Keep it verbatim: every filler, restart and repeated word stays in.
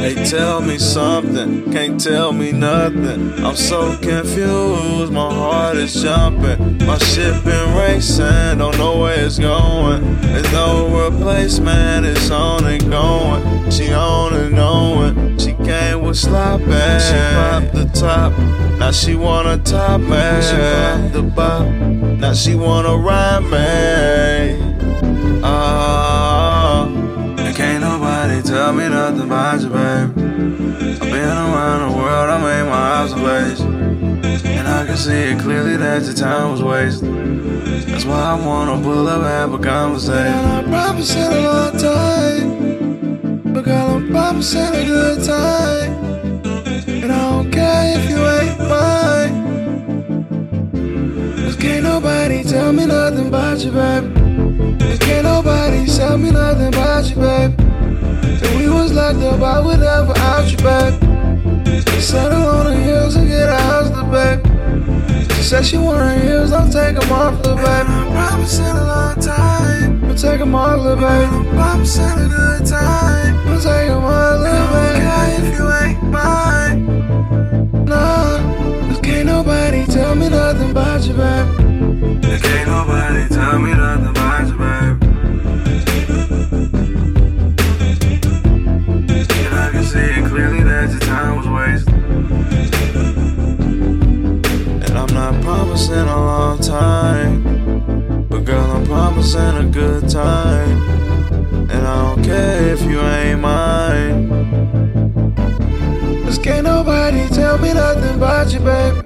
They tell me something, can't tell me nothing. I'm so confused, my heart is jumping. My ship been racing, don't know where it's going. There's no replacement, it's on and going. She on and knowing, she came with sloppy. She popped the top, now she wanna top me. She popped the bop, now she wanna ride me. Ah, and can't nobody tell me nothing about you, babe. I've been around the world, I made my observation, and I can see it clearly that your time was wasted. That's why I wanna pull up and have a conversation. And I promise in a long time, but girl, I'm promising a good time. And I don't care if you ain't mine, 'cause can't nobody tell me nothing about you, babe. And can't nobody tell me nothing about you, babe. If we was locked up, I would never out you, babe. Settle on the hills and get a house, the babe. She said she want her heels, don't take them off, the babe. I promise in a long time, but take them off, the babe. I promise in a good time, but take them off, the babe. Okay, if you ain't mine, nah, 'cause can't nobody tell me nothing about you, babe. And can't nobody tell me nothing about you, babe. And I can see it clearly that your time was wasted. And I'm not promising a long time, but girl, I'm promising a good time. And I don't care if you ain't mine, 'cause can't nobody tell me nothing about you, babe.